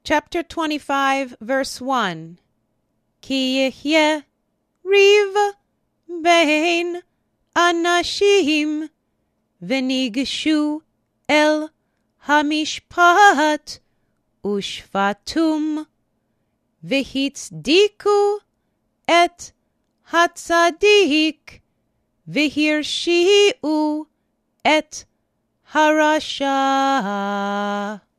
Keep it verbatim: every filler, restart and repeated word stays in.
Chapter twenty-five, verse one. Ki yihyeh riv bein anashim v'nigshu el hamishpat ushfatum v'hitzdiku et hatzadik v'hirshiu et harasha.